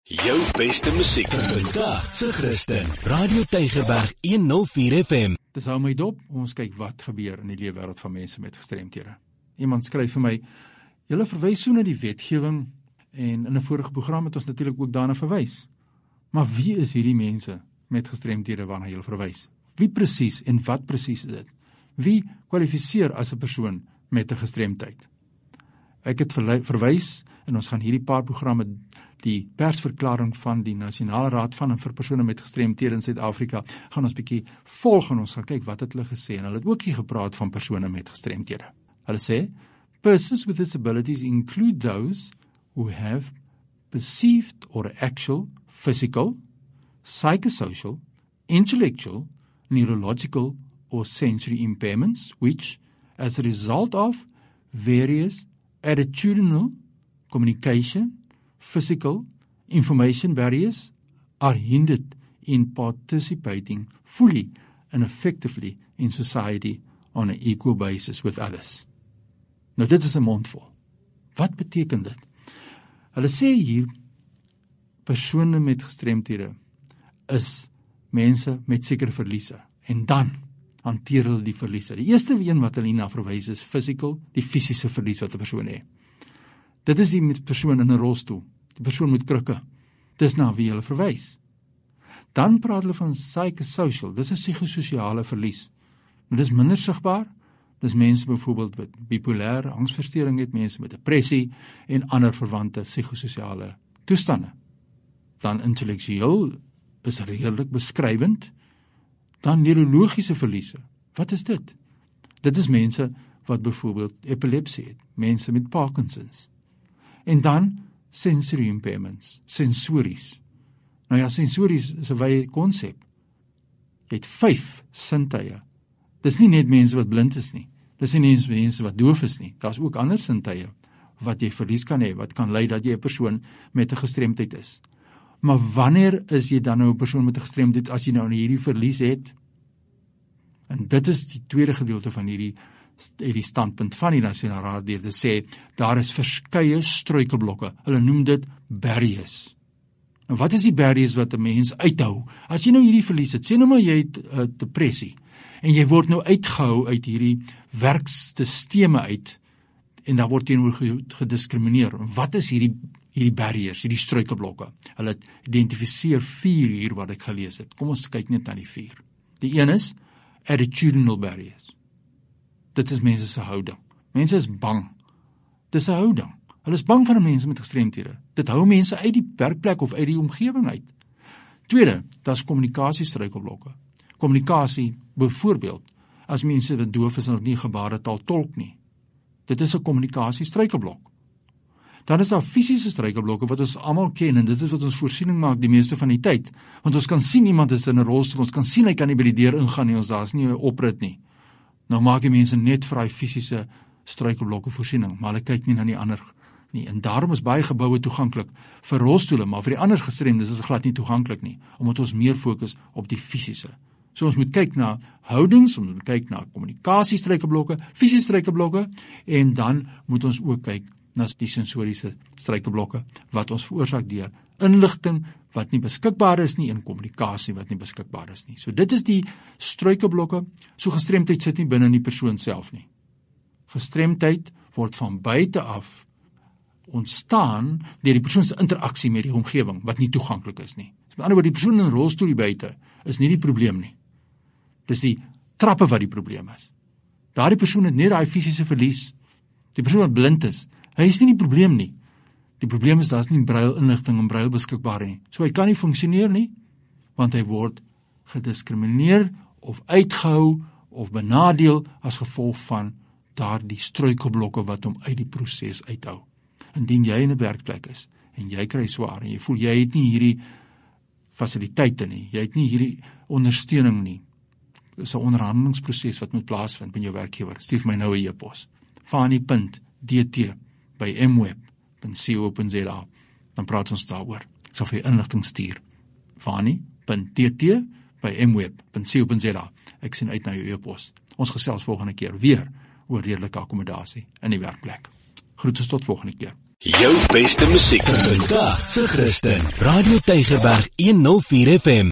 Jou beste musiek vandag se Christen Radio Tygerberg 104 FM. Dis hou my dop, ons kyk wat gebeur in die leefwêreld van mense met gestremthede. Iemand skryf vir my, julle verwys so na die wetgewing en in 'n vorige program het ons natuurlik ook daarna verwys. Maar wie is hierdie mense met gestremthede waarna jy verwys? Wie presies en wat presies is dit? Wie kwalifiseer as 'n persoon met 'n gestremdheid? Ek het verwys en ons gaan hierdie paar programme die persverklaring van die Nasionale Raad van en vir persone met gestremthede in Suid-Afrika gaan ons bietjie volg en ons gaan kyk wat het hulle gesê en hulle het ook hier gepraat van persone met gestremthede. Hulle sê, persons with disabilities include those who have perceived or actual physical, psychosocial, intellectual, neurological or sensory impairments which, as a result of various attitudinal, communication, physical, information barriers are hindered in participating fully and effectively in society on an equal basis with others. Nou dit is 'n mondvol. Wat beteken dit? Hulle sê hier, persone met gestremthede is mense met sekere verliese en dan hanteer hulle die verliese. Die eerste een wat hulle na verwys is physical, die fisiese verlies wat 'n persoon het. Dit is die persoon in 'n rolstoel, die persoon met krikke. Dis na wie hulle verwys. Dan praat hulle van psychosocial, dis 'n psigososiale verlies. Maar dis minder sigbaar. Dis mense byvoorbeeld met bipolêre angsversteuring het, mense met depressie en ander verwante psigososiale toestande. Dan intellektueel is redelik beskrywend. Dan neurologiese verliese. Wat is dit? Dit is mense wat byvoorbeeld epilepsie het, mense met Parkinsons. En dan sensory impairments, sensories. Nou ja, sensories is 'n wye konsep. Jy het 5 sintuie. Dis nie net mense wat blind is nie. Dis nie net mense wat doof is nie. Daar's ook ander sintuie wat jy verlies kan hê, wat kan lei dat jy 'n persoon met 'n gestremdheid is. Maar wanneer is jy dan nou 'n persoon met 'n gestremdheid as jy nou hierdie verlies het? En dit is die tweede gedeelte van hierdie standpunt van die Nasionale Raad deur te sê, daar is verskeie struikelblokke. Hulle noem dit barriers. En wat is die barriers wat 'n mens uithou? As jy nou hierdie verlies het, sê nou maar jy het depressie, en jy word nou uitgehou uit hierdie werksstelsels uit, en daar word teenoor gediskrimineer. Wat is hierdie barriers, hierdie struikelblokke? Hulle identifiseer 4 hier wat ek gelees het. Kom ons kyk net na die 4. Die een is attitudinal barriers. Dit is mense se houding. Mense is bang. Dis 'n houding. Hulle is bang van mense met gestremthede. Dit hou mense uit die werkplek of uit die omgewing uit. Tweede, daar's kommunikasiestruikelblokke. Kommunikasie, byvoorbeeld, as mense wat doof is en nie gebaretaal tolk nie. Dit is 'n kommunikasiestruikelblok. Dan is daar fisiese struikelblokke wat ons almal ken en dit is wat ons voorsiening maak die meeste van die tyd. Want ons kan sien iemand is in 'n rolstoel, ons kan sien hy kan nie by die deur ingaan nie, ons daar's nie 'n oprit nie. Nou maak die mense net vir daai fisiese struikelblokke voorsiening, maar hulle kyk nie na die ander nie. En daarom is baie geboue toeganklik vir rolstoele, maar vir die ander gestremdes is dit glad nie toeganklik nie, omdat ons meer fokus op die fisiese. So ons moet kyk na houdings, ons moet kyk na kommunikasiestruikelblokke, fisiese struikelblokke, en dan moet ons ook kyk na die sensoriese struikelblokke wat ons veroorsaak deur inligting wat nie beskikbaar is nie en kommunikasie wat nie beskikbaar is nie. So dit is die struikelblokke. So gestremdheid sit nie binne in die persoon self nie. Gestremdheid word van buite af ontstaan deur die persoon se interaksie met die omgewing wat nie toeganklik is nie. So met ander woorde, die persoon in 'n rolstoel hier buite is nie die probleem nie. Dis die trappe wat die probleem is. Daardie persoon het net daai fisiese verlies. Die persoon wat blind is, hy is nie die probleem nie. Die probleem is, daar is nie braille inligting en braille beskikbaar nie. So hy kan nie funksioneer nie, want hy word gediskrimineer of uitgehou of benadeel as gevolg van daardie struikelblokke wat hom uit die proses uithou. Indien jy in 'n werkplek is, en jy kry swaar, en jy voel jy het nie hierdie fasiliteite nie, jy het nie hierdie ondersteuning nie, is 'n onderhandelingsproses wat moet plaasvind met jou werkgewer. Stuur vir my nou 'n e-pos. fani.dt@mweb.co.za. Dan praat ons daaroor. Ek sal vir jou inligting stuur. fani.dt@mweb.co.za. Ek sien uit na jou e-pos. Ons gesels volgende keer weer oor redelike akkommodasie in die werkplek. Groetens tot volgende keer. Jou beste musiek vandag se Christen. Radio Tygerberg 104 FM.